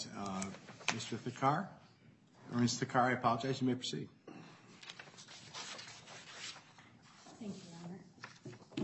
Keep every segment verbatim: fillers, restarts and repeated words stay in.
right, uh, Mister Thakar, or Miz Thakar, I apologize, you may proceed. Thank you, Your Honor.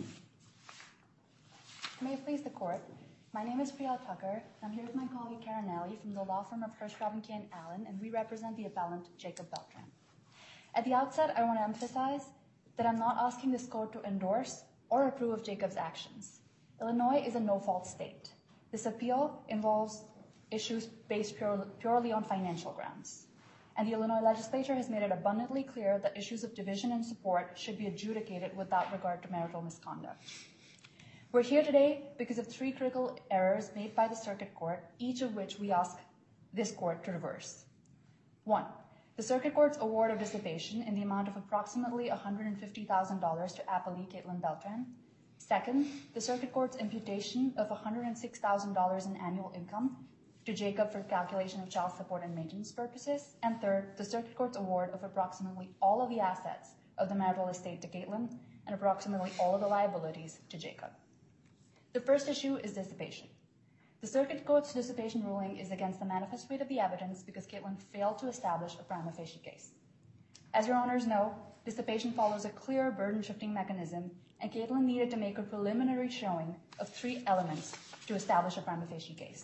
May it please the Court, my name is Priyal Tucker. I'm here with my colleague Karen Alley from the law firm of Hirsch, Robinke and Allen, and we represent the appellant Jacob Beltran. At the outset, I want to emphasize that I'm not asking this Court to endorse or approve of Jacob's actions. Illinois is a no-fault state. This appeal involves issues based pure, purely on financial grounds. And the Illinois legislature has made it abundantly clear that issues of division and support should be adjudicated without regard to marital misconduct. We're here today because of three critical errors made by the Circuit Court, each of which we ask this Court to reverse. One, the Circuit Court's award of dissipation in the amount of approximately one hundred fifty thousand dollars to appellee Caitlin Beltran. Second, the Circuit Court's imputation of one hundred six thousand dollars in annual income to Jacob for calculation of child support and maintenance purposes. And third, the Circuit Court's award of approximately all of the assets of the marital estate to Caitlin and approximately all of the liabilities to Jacob. The first issue is dissipation. The Circuit Court's dissipation ruling is against the manifest weight of the evidence because Caitlin failed to establish a prima facie case. As your honors know, dissipation follows a clear burden-shifting mechanism, and Caitlin needed to make a preliminary showing of three elements to establish a prima facie case.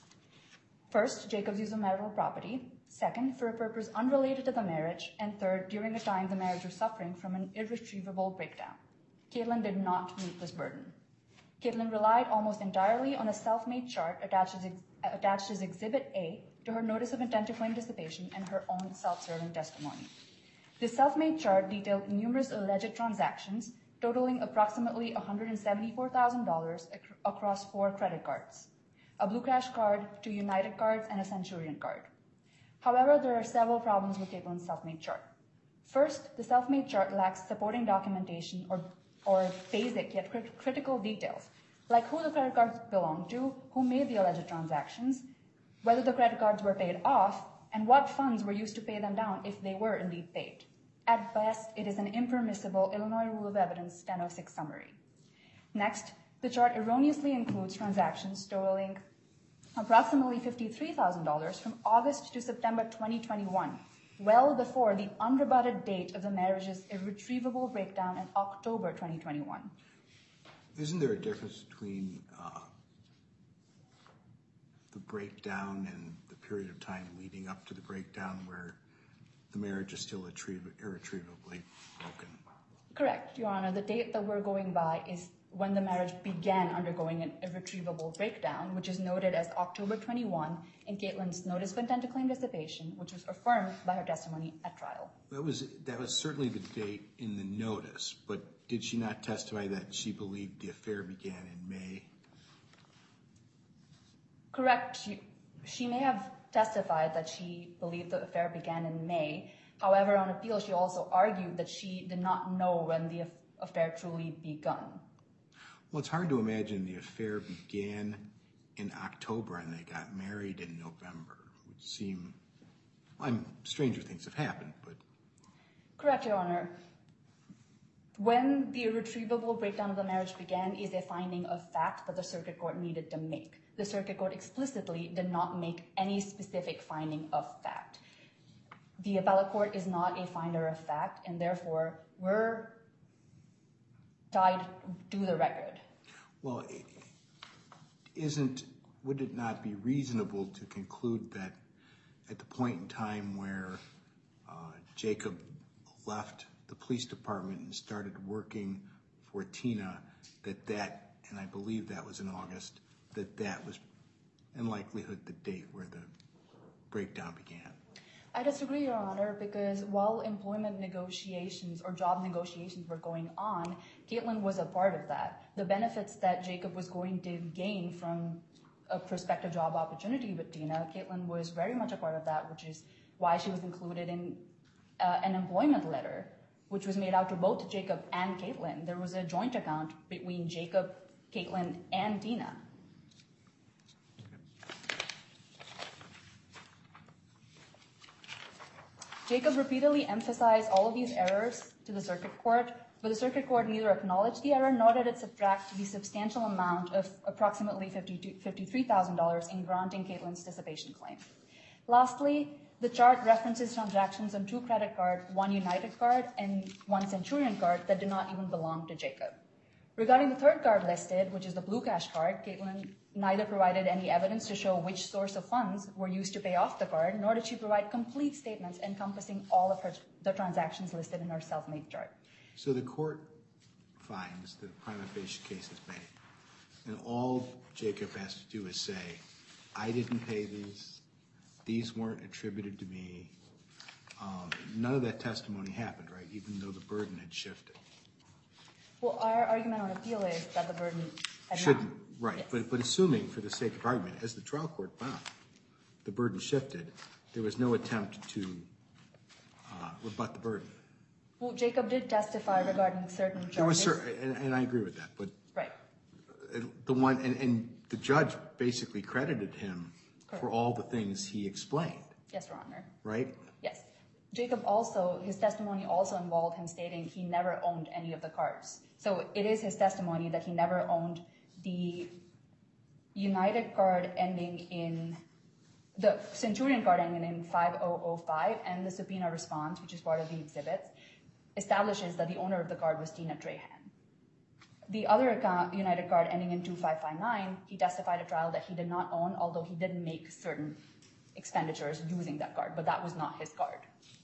First, Jacob's use of marital property. Second, for a purpose unrelated to the marriage. And third, during a time the marriage was suffering from an irretrievable breakdown. Caitlin did not meet this burden. Caitlin relied almost entirely on a self-made chart attached as, attached as Exhibit A to her notice of intent to claim dissipation and her own self-serving testimony. This self-made chart detailed numerous alleged transactions totaling approximately one hundred seventy-four thousand dollars ac- across four credit cards, a Blue Crash card, two United cards, and a Centurion card. However, there are several problems with Caitlin's self-made chart. First, the self-made chart lacks supporting documentation or or basic yet crit- critical details, like who the credit cards belonged to, who made the alleged transactions, whether the credit cards were paid off, and what funds were used to pay them down if they were indeed paid. At best, it is an impermissible Illinois Rule of Evidence ten oh six summary. Next, the chart erroneously includes transactions totaling approximately fifty-three thousand dollars from August to September twenty twenty-one, well before the unrebutted date of the marriage's irretrievable breakdown in October twenty twenty-one. Isn't there a difference between uh, the breakdown and the period of time leading up to the breakdown where the marriage is still irretrievably broken? Correct, Your Honor. The date that we're going by is when the marriage began undergoing an irretrievable breakdown, which is noted as October twenty-first in Caitlin's notice of intent to claim dissipation, which was affirmed by her testimony at trial. That was that was certainly the date in the notice, but did she not testify that she believed the affair began in May? Correct. She, she may have testified that she believed the affair began in May. However, on appeal, she also argued that she did not know when the affair truly begun. Well, it's hard to imagine the affair began in October and they got married in November. It would seem, I'm stranger things have happened, but. Correct, Your Honor. When the irretrievable breakdown of the marriage began is a finding of fact that the Circuit Court needed to make. The Circuit Court explicitly did not make any specific finding of fact. The appellate court is not a finder of fact, and therefore we're tied to the record. Well, isn't, would it not be reasonable to conclude that at the point in time where uh, Jacob left the police department and started working for Tina, that that, and I believe that was in August, that that was in likelihood the date where the breakdown began? I disagree, Your Honor, because while employment negotiations or job negotiations were going on, Caitlin was a part of that. The benefits that Jacob was going to gain from a prospective job opportunity with Tina, Caitlin was very much a part of that, which is why she was included in uh, an employment letter, which was made out to both Jacob and Caitlin. There was a joint account between Jacob, Caitlin, and Tina. Jacob repeatedly emphasized all of these errors to the Circuit Court but the circuit court neither acknowledged the error nor did it subtract the substantial amount of approximately fifty-three thousand dollars in granting Caitlin's dissipation claim. Lastly, the chart references transactions on two credit cards, one United card and one Centurion card that did not even belong to Jacob. Regarding the third card listed, which is the Blue Cash card, Caitlin neither provided any evidence to show which source of funds were used to pay off the card, nor did she provide complete statements encompassing all of her, the transactions listed in her self-made chart. So the court finds that a prima facie case is made, and all Jacob has to do is say, I didn't pay these, these weren't attributed to me. Um, none of that testimony happened, right, even though the burden had shifted. Well, our argument on appeal is that the burden had Shouldn't, not. right, Yes. but, but assuming for the sake of argument, as the trial court found, the burden shifted, there was no attempt to uh, rebut the burden. Well, Jacob did testify regarding certain charges. There was certain, and, and I agree with that, but Right. the one, and, and the judge basically credited him Correct. for all the things he explained, Yes, Your Honor. right? Yes. Jacob also, his testimony also involved him stating he never owned any of the cards. So it is his testimony that he never owned the United card ending in, the Centurion card ending in five thousand five, and the subpoena response, which is part of the exhibits, establishes that the owner of the card was Tina Trahan. The other account, United card ending in two five five nine, he testified at trial that he did not own, although he did make certain expenditures using that card, but that was not his card.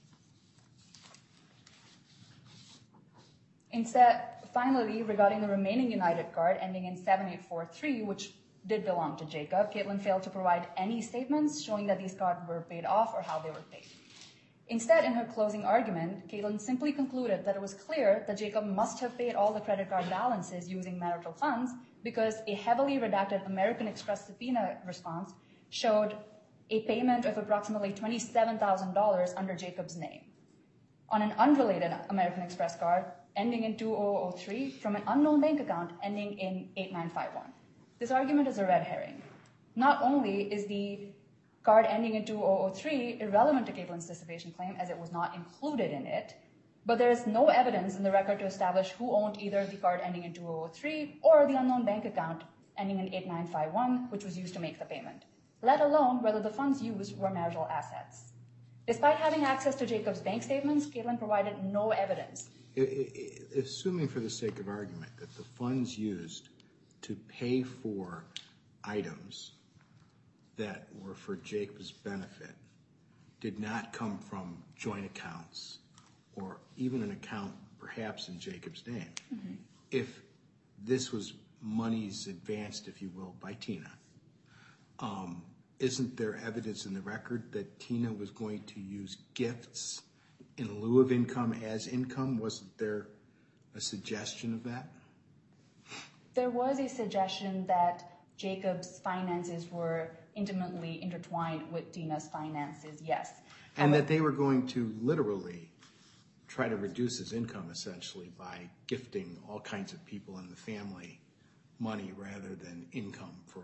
Instead, finally, regarding the remaining United card ending in seven eight four three, which did belong to Jacob, Caitlin failed to provide any statements showing that these cards were paid off or how they were paid. Instead, in her closing argument, Caitlin simply concluded that it was clear that Jacob must have paid all the credit card balances using marital funds because a heavily redacted American Express subpoena response showed a payment of approximately twenty-seven thousand dollars under Jacob's name on an unrelated American Express card ending in two thousand three from an unknown bank account ending in eight nine five one. This argument is a red herring. Not only is the card ending in two thousand three irrelevant to Caitlin's dissipation claim as it was not included in it, but there is no evidence in the record to establish who owned either the card ending in two thousand three or the unknown bank account ending in eight nine five one, which was used to make the payment, let alone whether the funds used were marital assets. Despite having access to Jacob's bank statements, Caitlin provided no evidence. I- I- Assuming for the sake of argument that the funds used to pay for items that were for Jacob's benefit did not come from joint accounts or even an account perhaps in Jacob's name, mm-hmm. if this was monies advanced, if you will, by Tina, um, isn't there evidence in the record that Tina was going to use gifts in lieu of income as income? Wasn't there a suggestion of that? There was a suggestion that Jacob's finances were intimately intertwined with Tina's finances, yes. And However, that they were going to literally try to reduce his income essentially by gifting all kinds of people in the family money rather than income for,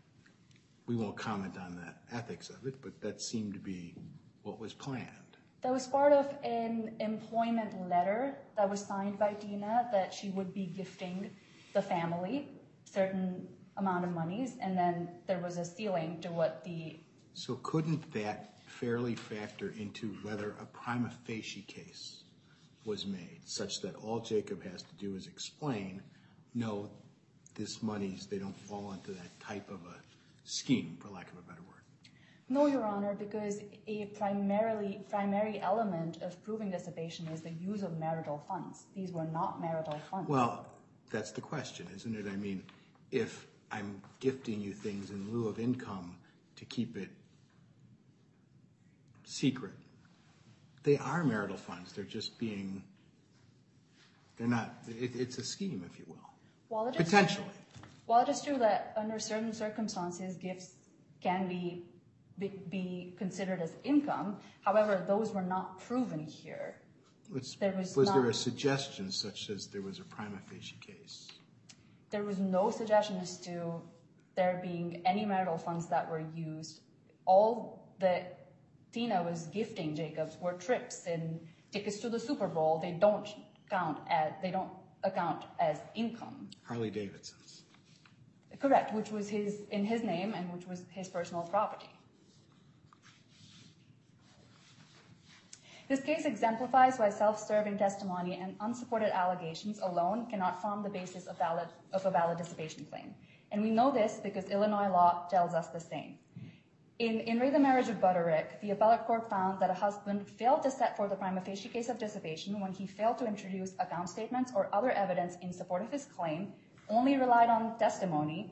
we won't comment on the ethics of it, but that seemed to be what was planned. That was part of an employment letter that was signed by Tina that she would be gifting the family certain amount of monies, and then there was a ceiling to what the... So couldn't that fairly factor into whether a prima facie case was made, such that all Jacob has to do is explain, no, this monies, they don't fall into that type of a scheme, for lack of a better word? No, Your Honor, because a primarily primary element of proving dissipation is the use of marital funds. These were not marital funds. Well, that's the question, isn't it? I mean, if I'm gifting you things in lieu of income to keep it secret, they are marital funds. They're just being, they're not, it, it's a scheme, if you will. While it is, Potentially. While it is true that under certain circumstances, gifts can be, be, be considered as income, however, those were not proven here. Was, there was was not, there a suggestion such as there was a prima facie case? There was no suggestion as to there being any marital funds that were used. All that Tina was gifting Jacobs were trips and tickets to the Super Bowl. They don't count as they don't account as income. Harley Davidson's. Correct, which was his in his name and which was his personal property. This case exemplifies why self-serving testimony and unsupported allegations alone cannot form the basis of, valid, of a valid dissipation claim. And we know this because Illinois law tells us the same. In In Re the Marriage of Butterick, the appellate court found that a husband failed to set forth a prima facie case of dissipation when he failed to introduce account statements or other evidence in support of his claim, only relied on testimony,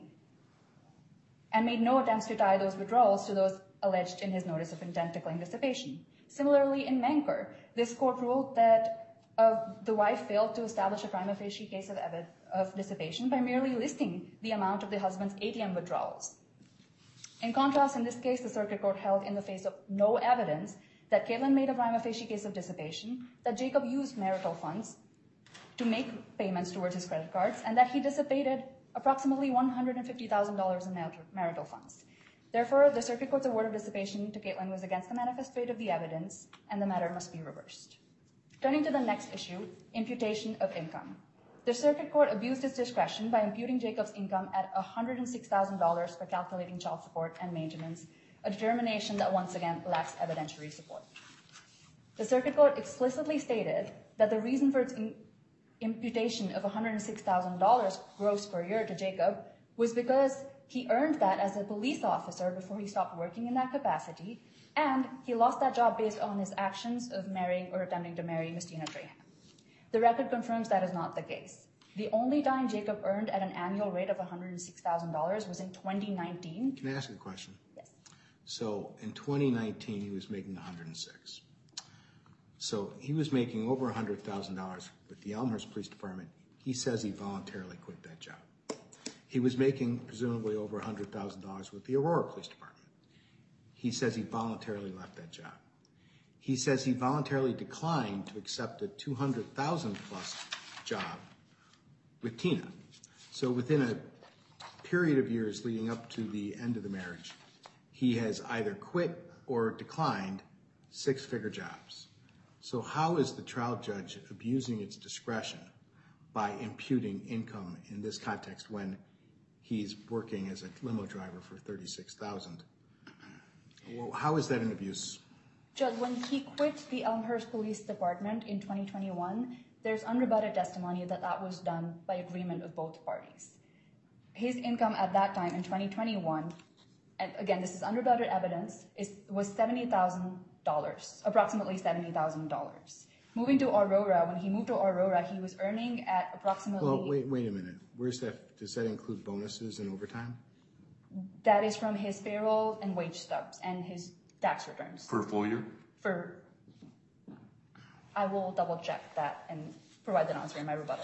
and made no attempts to tie those withdrawals to those alleged in his notice of intent to claim dissipation. Similarly, in Manker, this court ruled that uh, the wife failed to establish a prima facie case of, of dissipation by merely listing the amount of the husband's A T M withdrawals. In contrast, in this case, the circuit court held in the face of no evidence that Caitlin made a prima facie case of dissipation, that Jacob used marital funds to make payments towards his credit cards, and that he dissipated approximately one hundred fifty thousand dollars in marital funds. Therefore, the circuit court's award of dissipation to Caitlin was against the manifest weight of the evidence, and the matter must be reversed. Turning to the next issue, imputation of income. The circuit court abused its discretion by imputing Jacob's income at one hundred six thousand dollars for calculating child support and maintenance, a determination that once again lacks evidentiary support. The circuit court explicitly stated that the reason for its in- imputation of one hundred six thousand dollars gross per year to Jacob was because he earned that as a police officer before he stopped working in that capacity, and he lost that job based on his actions of marrying or attempting to marry Miss Tina Trahan. The record confirms that is not the case. The only time Jacob earned at an annual rate of one hundred six thousand dollars was in twenty nineteen. Can I ask a question? Yes. So in twenty nineteen, he was making one hundred six. So he was making over one hundred thousand dollars with the Elmhurst Police Department. He says he voluntarily quit that job. He was making presumably over one hundred thousand dollars with the Aurora Police Department. He says he voluntarily left that job. He says he voluntarily declined to accept a two hundred thousand dollars plus job with Tina. So within a period of years leading up to the end of the marriage, he has either quit or declined six-figure jobs. So how is the trial judge abusing its discretion by imputing income in this context when he's working as a limo driver for thirty-six thousand dollars? Well, how is that an abuse? Judge, when he quit the Elmhurst Police Department in twenty twenty-one, there's unrebutted testimony that that was done by agreement of both parties. His income at that time in twenty twenty-one, and again, this is unrebutted evidence, is, was seventy thousand dollars, approximately seventy thousand dollars. Moving to Aurora, when he moved to Aurora, he was earning at approximately... Well, wait, wait a minute. Where's that? Does that include bonuses and overtime? That is from his payroll and wage stubs and his tax returns. For a full year? For, I will double check that and provide that answer in my rebuttal.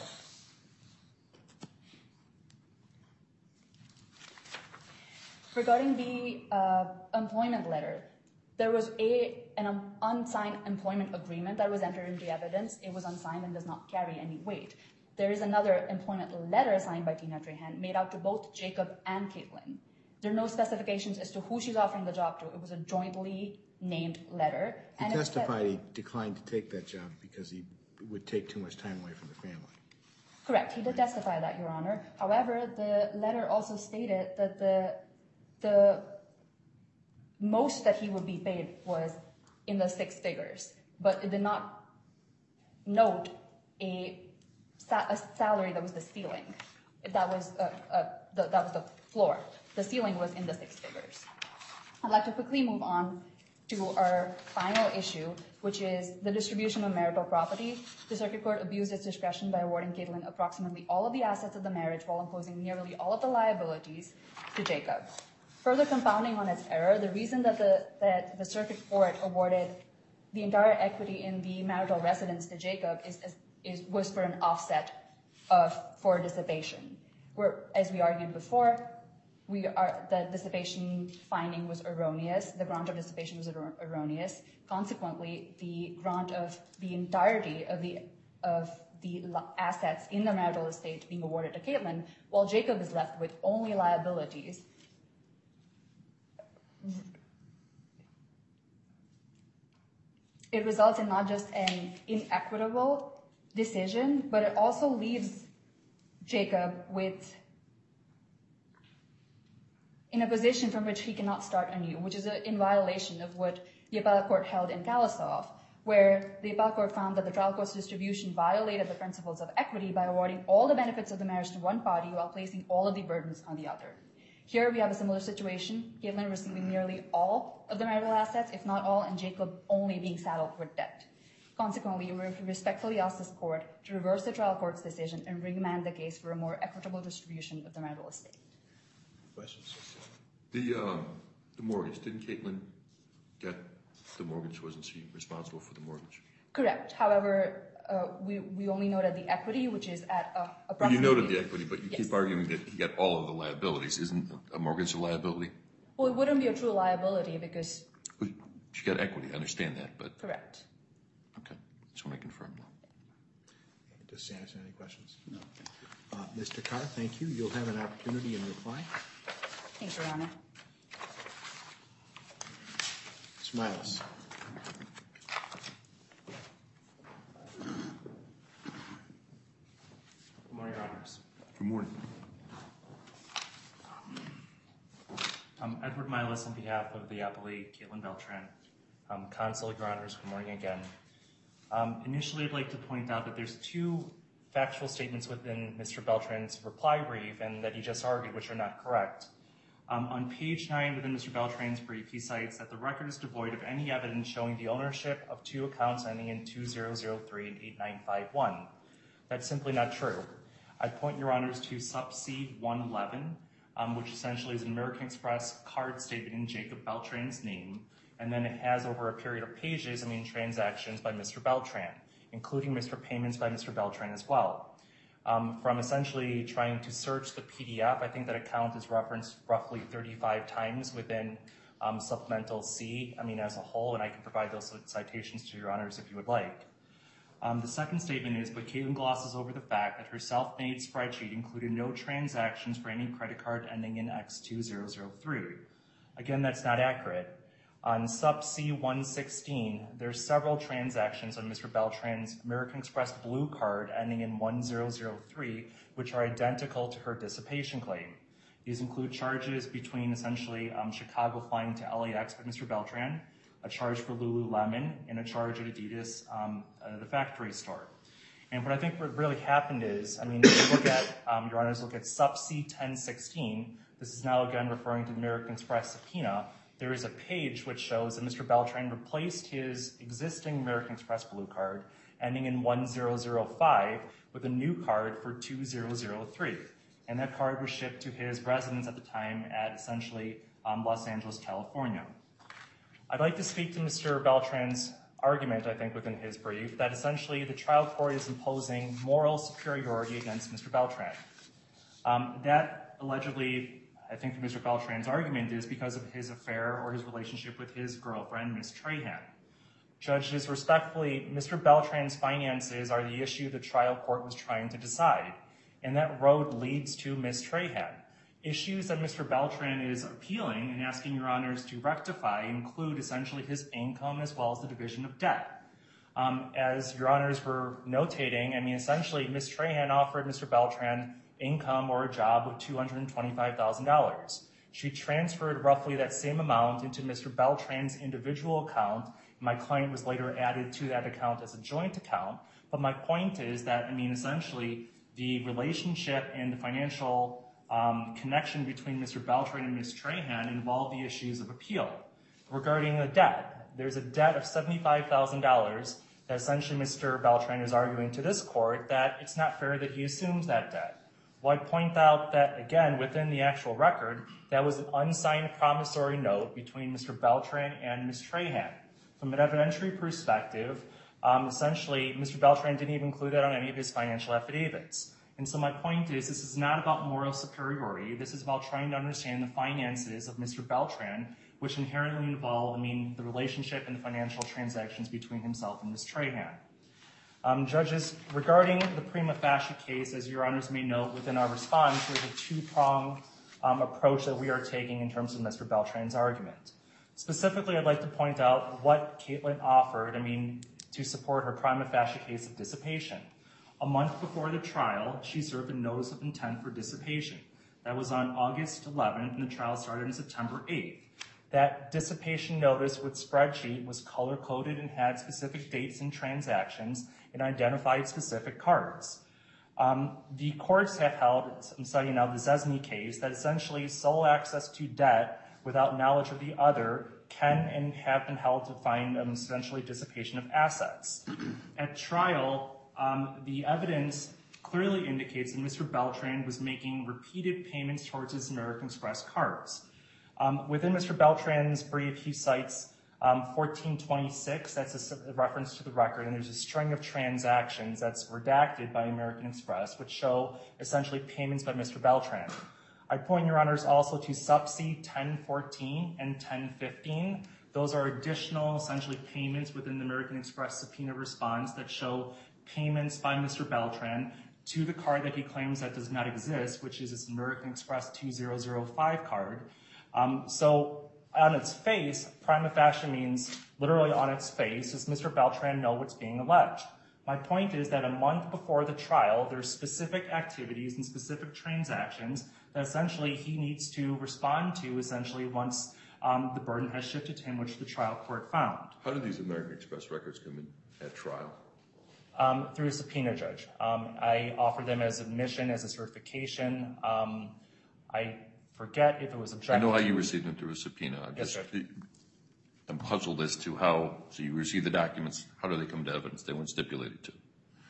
Regarding the uh, employment letter, there was a an um, unsigned employment agreement that was entered into evidence. It was unsigned and does not carry any weight. There is another employment letter signed by Tina Trahan made out to both Jacob and Caitlin. There are no specifications as to who she's offering the job to. It was a jointly named letter. He and testified he declined to take that job because he would take too much time away from the family. Correct. He did testify that, Your Honor. However, the letter also stated that the the most that he would be paid was in the six figures, but it did not note a, a salary that was the ceiling. That was uh, uh, the, that was the floor. The ceiling was in the six figures. I'd like to quickly move on to our final issue, which is the distribution of marital property. The circuit court abused its discretion by awarding Caitlin approximately all of the assets of the marriage while imposing nearly all of the liabilities to Jacob. Further compounding on its error, the reason that the that the circuit court awarded the entire equity in the marital residence to Jacob is, is, is was for an offset of for dissipation. Where, as we argued before, we are the dissipation finding was erroneous. The grant of dissipation was er- erroneous. Consequently, the grant of the entirety of the of the assets in the marital estate being awarded to Caitlin, while Jacob is left with only liabilities. It results in not just an inequitable decision, but it also leaves Jacob with in a position from which he cannot start anew, which is a, in violation of what the appellate court held in Kalasov, where the appellate court found that the trial court's distribution violated the principles of equity by awarding all the benefits of the marriage to one party while placing all of the burdens on the other. Here we have a similar situation, Caitlin receiving nearly all of the marital assets, if not all, and Jacob only being saddled with debt. Consequently, we respectfully ask this court to reverse the trial court's decision and remand the case for a more equitable distribution of the marital estate. Questions? The, uh, the mortgage, didn't Caitlin get the mortgage? Wasn't she responsible for the mortgage? Correct. However, uh, we, we only noted the equity, which is at uh, approximately... Well, you noted the equity, but you yes. keep arguing that he got all of the liabilities. Isn't a mortgage a liability? Well, it wouldn't be a true liability because... Well, she got equity, I understand that, but... Correct. Okay, just want to confirm that. Does Sanderson have any questions? No. Uh, Mister Carr, thank you. You'll have an opportunity in reply. Thank you, Your Honor. Smiles. Good morning, Your Honors. Good morning. I'm Edward Milas on behalf of the appellee, Caitlin Beltran. Um, Counsel, Your Honors, good morning again. Um, initially, I'd like to point out that there's two factual statements within Mister Beltran's reply brief and that he just argued, which are not correct. Um, on page nine within Mister Beltran's brief, he cites that the record is devoid of any evidence showing the ownership of two accounts ending in two zero zero three and eight nine five one. That's simply not true. I'd point Your Honors to sub C one eleven, um, which essentially is an American Express card statement in Jacob Beltran's name, and then it has over a period of pages, I mean, transactions by Mister Beltran, including Mister payments by Mister Beltran as well. Um, from essentially trying to search the P D F, I think that account is referenced roughly thirty-five times within um, Supplemental C, I mean, as a whole, and I can provide those citations to Your Honors if you would like. Um, the second statement is, but Caitlin glosses over the fact that her self-made spreadsheet included no transactions for any credit card ending in X two zero zero three. Again, that's not accurate. On sub C one sixteen, there's several transactions on Mister Beltran's American Express Blue card ending in one zero zero three, which are identical to her dissipation claim. These include charges between essentially um, Chicago flying to L A X by Mister Beltran, a charge for Lululemon, and a charge at Adidas, um, uh, the factory store. And what I think what really happened is, I mean, if you look at, um, Your Honors, look at sub C ten sixteen, this is now again referring to the American Express subpoena. There is a page which shows that Mister Beltran replaced his existing American Express Blue card ending in one zero zero five with a new card for two zero zero three. And that card was shipped to his residence at the time at essentially um, Los Angeles, California. I'd like to speak to Mister Beltran's argument, I think, within his brief, that essentially the trial court is imposing moral superiority against Mister Beltran. Um, that allegedly, I think from Mister Beltran's argument, is because of his affair or his relationship with his girlfriend, Miz Trahan. Judges, respectfully, Mister Beltran's finances are the issue the trial court was trying to decide, and that road leads to Miz Trahan. Issues that Mister Beltran is appealing and asking Your Honors to rectify include essentially his income as well as the division of debt. Um, as Your Honors were notating, I mean, essentially, Miz Trahan offered Mister Beltran income or a job of two hundred twenty-five thousand dollars. She transferred roughly that same amount into Mister Beltran's individual account. My client was later added to that account as a joint account. But my point is that, I mean, essentially, the relationship and the financial um, connection between Mister Beltran and Miz Trahan involved the issues of appeal. Regarding the debt, there's a debt of seventy-five thousand dollars that essentially Mister Beltran is arguing to this court that it's not fair that he assumes that debt. Well, I'd point out that, again, within the actual record, that was an unsigned promissory note between Mister Beltran and Miz Trahan. From an evidentiary perspective, um, essentially, Mister Beltran didn't even include that on any of his financial affidavits. And so my point is, this is not about moral superiority. This is about trying to understand the finances of Mister Beltran, which inherently involve, I mean, the relationship and the financial transactions between himself and Miz Trahan. Um, judges, regarding the prima facie case, as Your Honors may note within our response, there's a two-pronged um, approach that we are taking in terms of Mister Beltran's argument. Specifically, I'd like to point out what Caitlin offered, I mean, to support her prima facie case of dissipation. A month before the trial, she served a notice of intent for dissipation. That was on August eleventh, and the trial started on September eighth. That dissipation notice with spreadsheet was color-coded and had specific dates and transactions and identified specific cards. Um, the courts have held, I'm citing now the Zesny case, that essentially sole access to debt without knowledge of the other can and have been held to find um, essentially dissipation of assets. At trial, um, the evidence clearly indicates that Mister Beltran was making repeated payments towards his American Express cards. Um, within Mister Beltran's brief, he cites um, fourteen twenty-six, that's a, a reference to the record, and there's a string of transactions that's redacted by American Express, which show essentially payments by Mister Beltran. I point your honors also to Subsea ten fourteen and ten fifteen. Those are additional, essentially, payments within the American Express subpoena response that show payments by Mister Beltran to the card that he claims that does not exist, which is this American Express two thousand five card. Um, so on its face, prima facie means literally on its face, does Mister Beltran know what's being alleged? My point is that a month before the trial, there's specific activities and specific transactions that essentially he needs to respond to essentially once um, the burden has shifted to him, which the trial court found. How did these American Express records come in at trial? Um, through a subpoena, Judge. Um, I offered them as admission, as a certification. Um, I forget if it was objected. I know how you received them through a subpoena. I'm Yes, just, sir. I'm puzzled as to how, so you receive the documents, how do they come to evidence? They weren't stipulated to.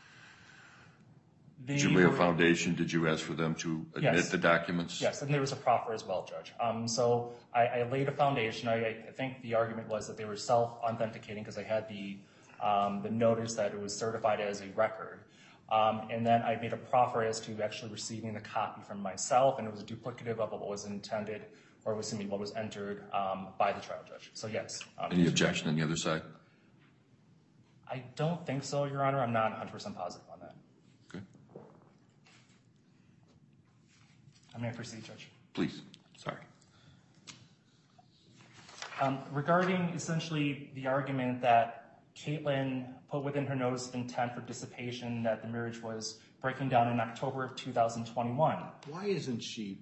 The, Did you lay a foundation? Did you ask for them to admit Yes. the documents? Yes, and there was a proffer as well, Judge. Um, so I, I laid a foundation. I, I think the argument was that they were self-authenticating because I had the, um, the notice that it was certified as a record. Um, and then I made a proffer as to actually receiving the copy from myself, and it was a duplicative of what was intended, or was, I mean, what was entered um, by the trial judge. So yes. Um, Any objection on the other side? I don't think so, Your Honor. I'm not one hundred percent positive on that. Okay. I may proceed, Judge. Please. Sorry. Um, regarding essentially the argument that Caitlin put within her notice of intent for dissipation that the marriage was breaking down in October of two thousand twenty-one. Why isn't she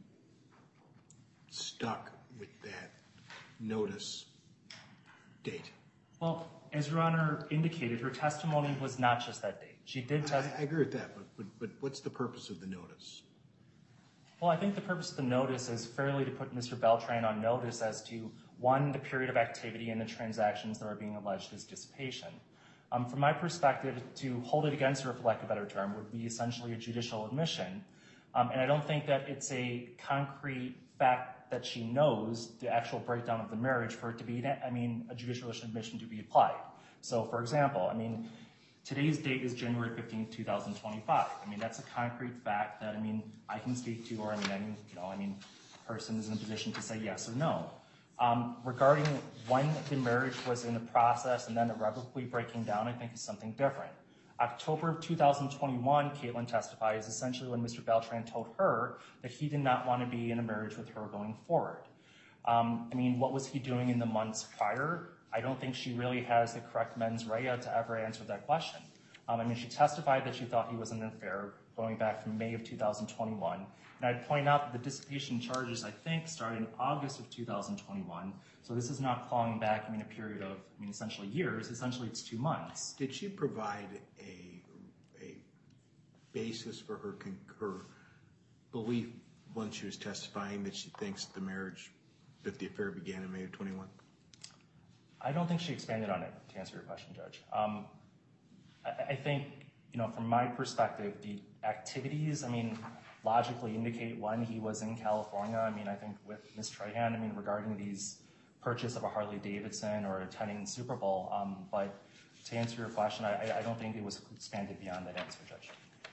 stuck with that notice date? Well, as Your Honor indicated, her testimony was not just that date. She did I, test. I agree with that, but, but but what's the purpose of the notice? Well, I think the purpose of the notice is fairly to put Mister Beltran on notice as to, one, the period of activity and the transactions that are being alleged as dissipation. Um, from my perspective, to hold it against her, for lack of a better term, would be essentially a judicial admission. Um, and I don't think that it's a concrete fact that she knows the actual breakdown of the marriage for it to be, I mean, a judicial admission to be applied. So, for example, I mean, today's date is January fifteenth, two thousand twenty-five. I mean, that's a concrete fact that, I mean, I can speak to, or I mean, I mean, you know, I mean, a person is in a position to say yes or no. Um, regarding when the marriage was in the process and then irrevocably breaking down, I think is something different. October of two thousand twenty-one, Caitlin testified, is essentially when Mister Beltran told her that he did not want to be in a marriage with her going forward. Um, I mean, what was he doing in the months prior? I don't think she really has the correct mens rea to ever answer that question. Um, I mean, she testified that she thought he was in an affair going back from May of two thousand twenty-one. And I'd point out that the dissipation charges, I think, started in August of two thousand twenty-one. So this is not clawing back, I mean, a period of, I mean, essentially years. Essentially, it's two months. Did she provide a a basis for her con- her belief when she was testifying that she thinks the marriage, that the affair began in May of twenty-one? I don't think she expanded on it, to answer your question, Judge. Um, I, I think, you know, from my perspective, the activities, I mean, logically indicate when he was in California. I mean, I think with Miz Trahan, I mean, regarding these purchase of a Harley Davidson or attending the Super Bowl. Um, but to answer your question, I, I don't think it was expanded beyond that answer, Judge.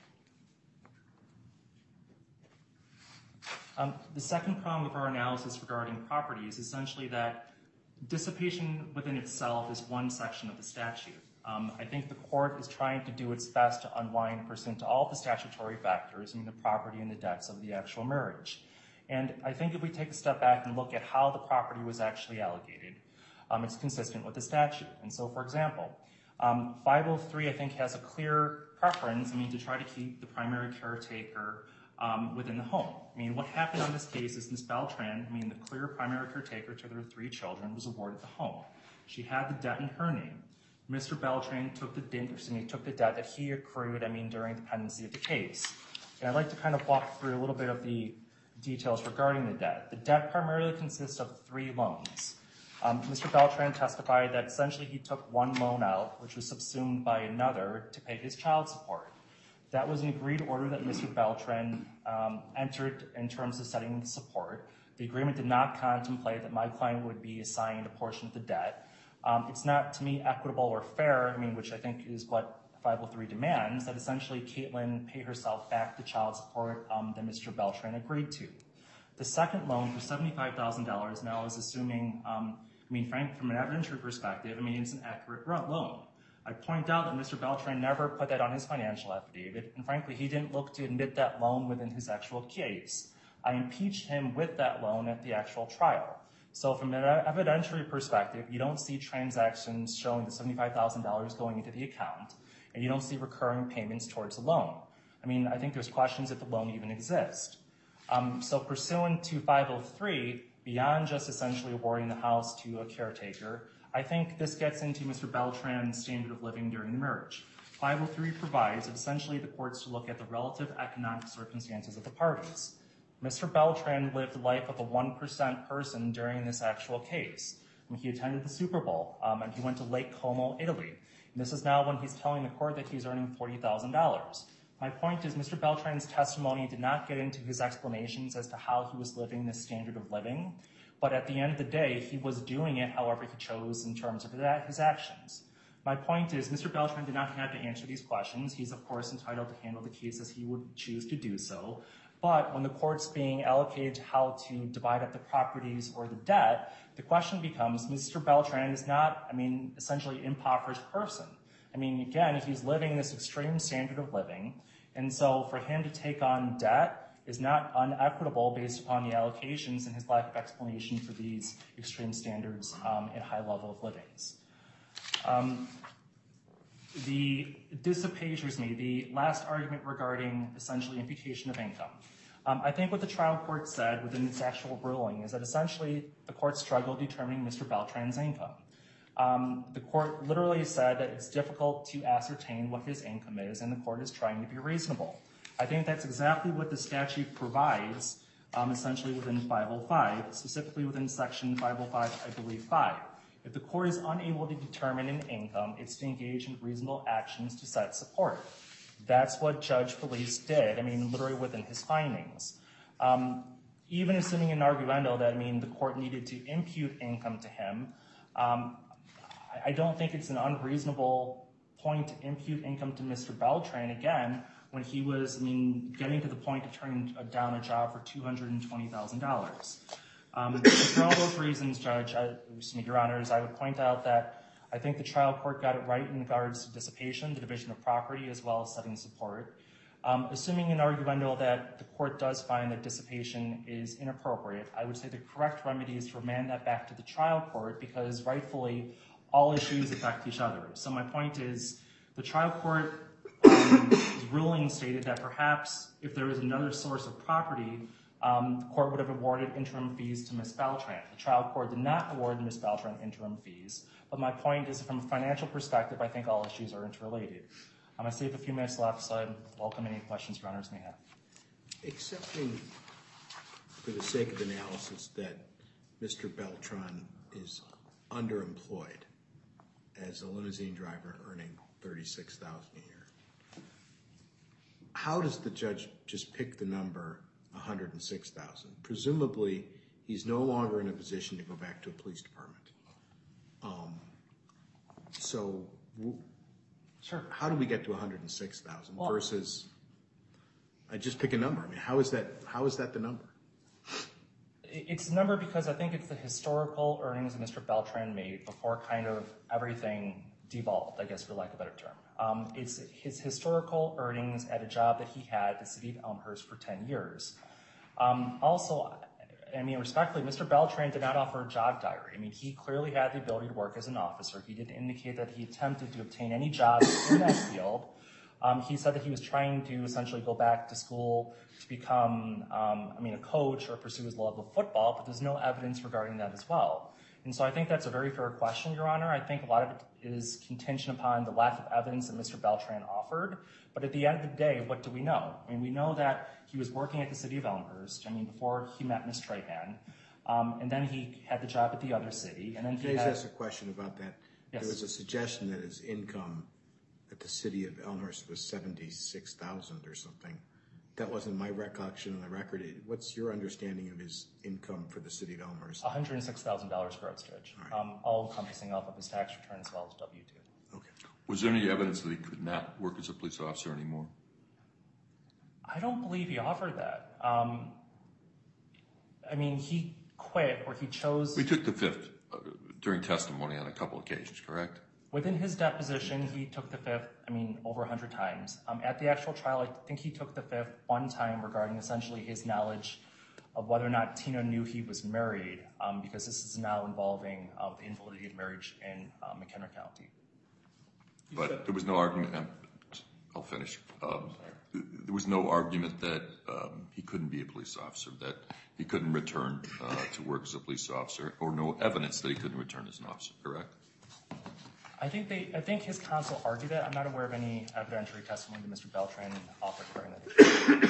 Um, the second prong of our analysis regarding property is essentially that dissipation within itself is one section of the statute. Um, I think the court is trying to do its best to unwind pursuant to all the statutory factors, I mean, the property and the debts of the actual marriage. And I think if we take a step back and look at how the property was actually allocated, um, it's consistent with the statute. And so, for example, Um, five oh three, I think, has a clear preference, I mean, to try to keep the primary caretaker um, within the home. I mean, what happened on this case is Miz Beltran, I mean, the clear primary caretaker to their three children, was awarded the home. She had the debt in her name. Mister Beltran took the, excuse me, took the debt that he accrued, I mean, during the pendency of the case. And I'd like to kind of walk through a little bit of the details regarding the debt. The debt primarily consists of three loans. Um, Mister Beltran testified that essentially he took one loan out, which was subsumed by another, to pay his child support. That was an agreed order that Mister Beltran um, entered in terms of setting the support. The agreement did not contemplate that my client would be assigned a portion of the debt. Um, it's not, to me, equitable or fair, I mean, which I think is what five oh three demands, that essentially Caitlin pay herself back the child support um, that Mister Beltran agreed to. The second loan for seventy-five thousand dollars now is assuming, um, I mean, Frank, from an evidentiary perspective, I mean, it's an accurate loan. I point out that Mister Beltran never put that on his financial affidavit, and frankly, he didn't look to admit that loan within his actual case. I impeached him with that loan at the actual trial. So from an evidentiary perspective, you don't see transactions showing the seventy-five thousand dollars going into the account, and you don't see recurring payments towards the loan. I mean, I think there's questions if the loan even exists. Um, so pursuant to five oh three, beyond just essentially awarding the house to a caretaker, I think this gets into Mister Beltran's standard of living during the marriage. five oh three provides essentially the courts to look at the relative economic circumstances of the parties. Mister Beltran lived the life of a one percent person during this actual case. I mean, he attended the Super Bowl, um, and he went to Lake Como, Italy. And this is now when he's telling the court that he's earning forty thousand dollars. My point is Mister Beltran's testimony did not get into his explanations as to how he was living this standard of living, but at the end of the day, he was doing it however he chose in terms of his actions. My point is Mister Beltran did not have to answer these questions. He's, of course, entitled to handle the case as he would choose to do so. But when the court's being allocated how to divide up the properties or the debt, the question becomes Mister Beltran is not, I mean, essentially an impoverished person. I mean, again, he's living this extreme standard of living, and so for him to take on debt is not unequitable based upon the allocations and his lack of explanation for these extreme standards um, and high level of livings. Um, the dissipation, excuse me, the last argument regarding essentially imputation of income. Um, I think what the trial court said within its actual ruling is that essentially the court struggled determining Mister Beltran's income. Um, the court literally said that it's difficult to ascertain what his income is, and the court is trying to be reasonable. I think that's exactly what the statute provides, um, essentially within five oh five, specifically within section five oh five, I believe, five. If the court is unable to determine an income, it's to engage in reasonable actions to set support. That's what Judge Felice did, I mean, literally within his findings. Um, even assuming an arguendo that, I mean, the court needed to impute income to him, um, I don't think it's an unreasonable point to impute income to Mister Beltran, again, when he was, I mean, getting to the point of turning down a job for two hundred twenty thousand dollars. Um, for all those reasons, Judge, I, excuse me, Your Honors, I would point out that I think the trial court got it right in regards to dissipation, the division of property, as well as setting support. Um, assuming an arguendo that the court does find that dissipation is inappropriate, I would say the correct remedy is to remand that back to the trial court because rightfully all issues affect each other. So my point is the trial court um, ruling stated that perhaps if there was another source of property, um, the court would have awarded interim fees to Miz Beltran. The trial court did not award Miz Beltran interim fees, but my point is from a financial perspective, I think all issues are interrelated. I'm going to save a few minutes left, so I welcome any questions Your Honors may have. Accepting for the sake of analysis that Mister Beltran is underemployed as a limousine driver earning thirty-six thousand dollars a year, how does the judge just pick the number one hundred six thousand dollars? Presumably, he's no longer in a position to go back to a police department. Um, so w- Sure. how do we get to one hundred six thousand Well, versus, I just pick a number. I mean, how is that, how is that the number? It's a number because I think it's the historical earnings that Mister Beltran made before kind of everything devolved, I guess, for lack of a better term. Um, it's his historical earnings at a job that he had at the city of Elmhurst for ten years. Um, also, I mean, respectfully, Mister Beltran did not offer a job diary. I mean, he clearly had the ability to work as an officer. He didn't indicate that he attempted to obtain any jobs in that field. Um, he said that he was trying to essentially go back to school to become, um, I mean, a coach or pursue his love of football, but there's no evidence regarding that as well. And so I think that's a very fair question, Your Honor. I think a lot of it is contingent upon the lack of evidence that Mister Beltran offered. But at the end of the day, what do we know? I mean, we know that he was working at the city of Elmhurst, I mean, before he met Miz Trahan. Um, and then he had the job at the other city. And then he Can I had, just ask a question about that? Yes. There was a suggestion that his income at the city of Elmhurst was seventy-six thousand dollars or something. That wasn't my recollection on the record. What's your understanding of his income for the city of Elmhurst? one hundred six thousand dollars gross, Judge, All right. um, all encompassing off of his tax return as well as W two. Okay. Was there any evidence that he could not work as a police officer anymore? I don't believe he offered that. Um, I mean, he quit or he chose. We took the fifth uh, during testimony on a couple occasions, correct? Within his deposition, he took the fifth, I mean, over one hundred times. Um, at the actual trial, I think he took the fifth one time regarding essentially his knowledge of whether or not Tina knew he was married, um, because this is now involving uh, the invalidity of marriage in uh, McHenry County. But there was no argument, um, I'll finish. Um, there was no argument that um, he couldn't be a police officer, that he couldn't return uh, to work as a police officer, or no evidence that he couldn't return as an officer, correct? I think they. I think his counsel argued that. I'm not aware of any evidentiary testimony that Mister Beltran offered during that.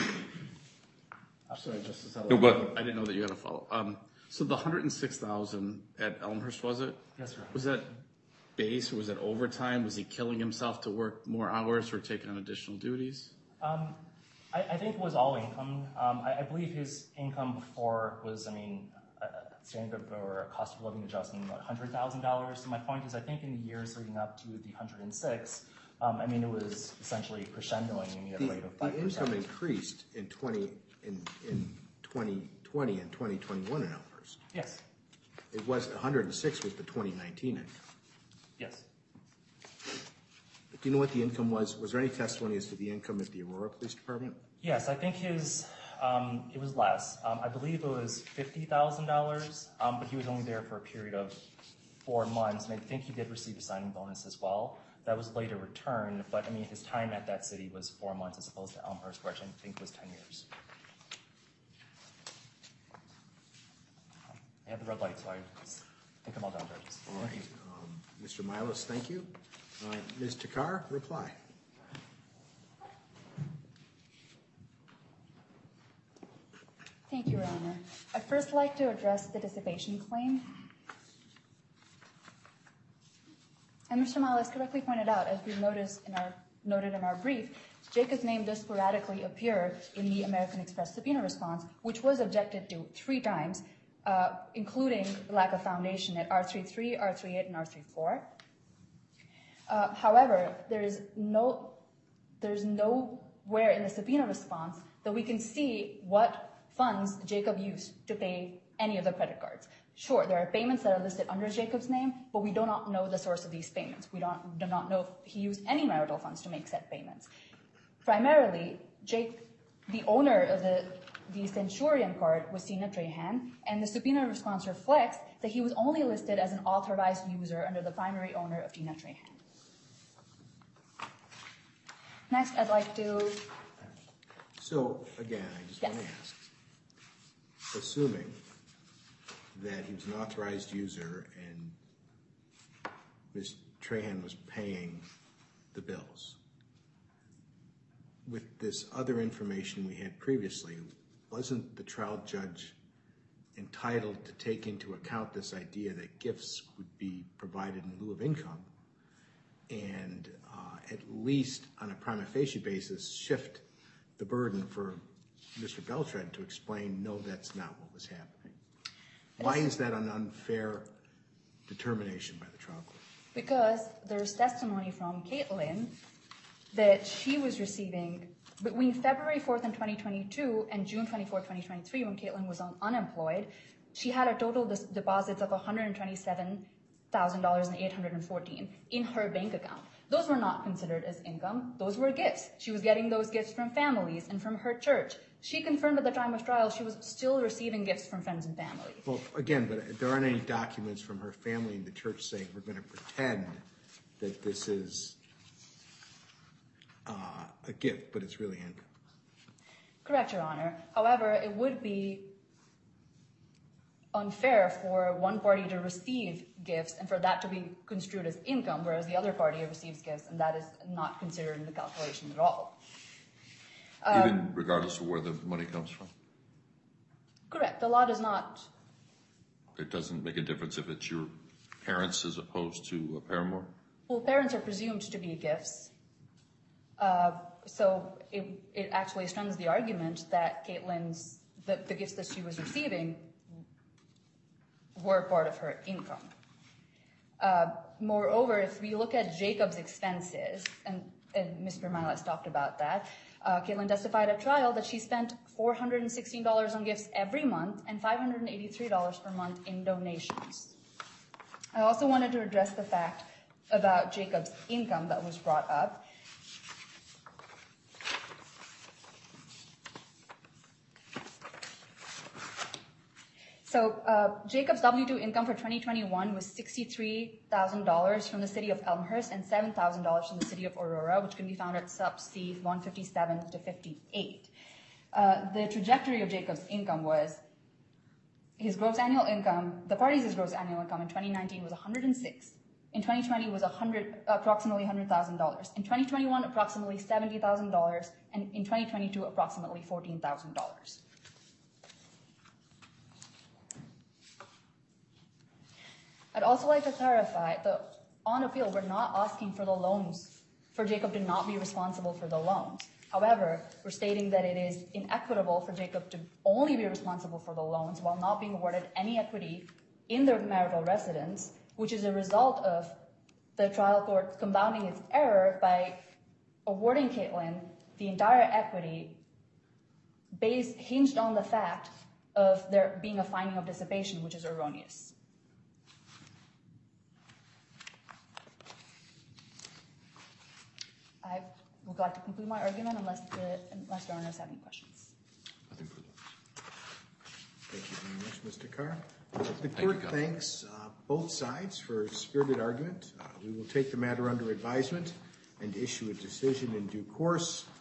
Sorry, Justice No, but- I didn't know that you had to follow. Um, so the one hundred six thousand at Elmhurst, was it? Yes, sir. Was that base or was it overtime? Was he killing himself to work more hours or taking on additional duties? Um, I, I think it was all income. Um, I, I believe his income before was, I mean, a standard or a cost of living adjustment, about one hundred thousand dollars. So my point is, I think in the years leading up to the one hundred six, um, I mean, it was essentially crescendoing I mean, at a The, rate of the five percent. income increased in twenty in in twenty twenty and twenty twenty-one in Elmhurst. Yes, It was one hundred six was the twenty nineteen income. yes. Do you know what the income was? Was there any testimony as to the income at the Aurora Police Department? Yes, I think his, um, it was less. Um, I believe it was fifty thousand dollars, um, but he was only there for a period of four months, and I think he did receive a signing bonus as well. That was later returned, but I mean, his time at that city was four months as opposed to Elmhurst, which I think was ten years. I have the red light, so I think I'm all done, judges. All right. Um, Mister Milos, thank you. Uh, Miz Takar, reply. Thank you, Your Honor. I'd first like to address the dissipation claim. And Mister Miles correctly pointed out, as we noticed in our, noted in our brief, Jacob's name does sporadically appear in the American Express subpoena response, which was objected to three times, uh, including lack of foundation at R thirty-three, R thirty-eight, and R thirty-four. Uh, however, there is no, there's nowhere in the subpoena response that we can see what funds Jacob used to pay any of the credit cards. Sure, there are payments that are listed under Jacob's name, but we do not know the source of these payments. We don't, do not know if he used any marital funds to make said payments. Primarily, Jake, the owner of the, the Centurion card was Tina Trahan, and the subpoena response reflects that he was only listed as an authorized user under the primary owner of Tina Trahan. Next, I'd like to... So, again, I just Yes. want to ask, assuming that he was an authorized user and Miz Trahan was paying the bills, with this other information we had previously, wasn't the trial judge entitled to take into account this idea that gifts would be provided in lieu of income and uh, at least on a prima facie basis shift the burden for Mister Beltran to explain, no, that's not what was happening? Why is that an unfair determination by the trial court? Because there's testimony from Caitlin that she was receiving between February fourth in twenty twenty-two and June twenty-fourth, twenty twenty-three, when Caitlin was un- unemployed, she had a total dis- deposits of one hundred twenty-seven thousand dollars and eight hundred fourteen in her bank account. those were not considered as income. Those were gifts. She was getting those gifts from families and from her church. She confirmed at the time of trial she was still receiving gifts from friends and family. Well, again, but there aren't any documents from her family and the church saying we're going to pretend that this is uh, a gift, but it's really income. Correct, Your Honor. However, it would be unfair for one party to receive gifts and for that to be construed as income, whereas the other party receives gifts and that is not considered in the calculation at all. Even regardless of where the money comes from? Correct. The law does not. It doesn't make a difference if it's your parents as opposed to a paramour? Well, parents are presumed to be gifts. Uh, so it, it actually strengthens the argument that Caitlin's, the, the gifts that she was receiving were part of her income. Uh, moreover, if we look at Jacob's expenses, and, and Mister Milas talked about that, uh, Caitlin testified at trial that she spent four hundred sixteen dollars on gifts every month and five hundred eighty-three dollars per month in donations. I also wanted to address the fact about Jacob's income that was brought up. So uh, Jacob's W two income for twenty twenty-one was sixty-three thousand dollars from the city of Elmhurst and seven thousand dollars from the city of Aurora, which can be found at sub C one fifty-seven to fifty-eight. Uh, the trajectory of Jacob's income was his gross annual income, the party's gross annual income in twenty nineteen was one hundred six. In twenty twenty was one hundred, approximately one hundred thousand dollars. In twenty twenty-one, approximately seventy thousand dollars. And in twenty twenty-two, approximately fourteen thousand dollars. I'd also like to clarify that on appeal, we're not asking for the loans, for Jacob to not be responsible for the loans. However, we're stating that it is inequitable for Jacob to only be responsible for the loans while not being awarded any equity in their marital residence, which is a result of the trial court compounding its error by awarding Caitlin the entire equity based, hinged on the fact of there being a finding of dissipation, which is erroneous. I would like to conclude my argument unless the unless there are no have any questions. Nothing further. Thank you very much, Mister Carr. The Thank you, court Carl. thanks uh, both sides for a spirited argument. Uh, we will take the matter under advisement and issue a decision in due course.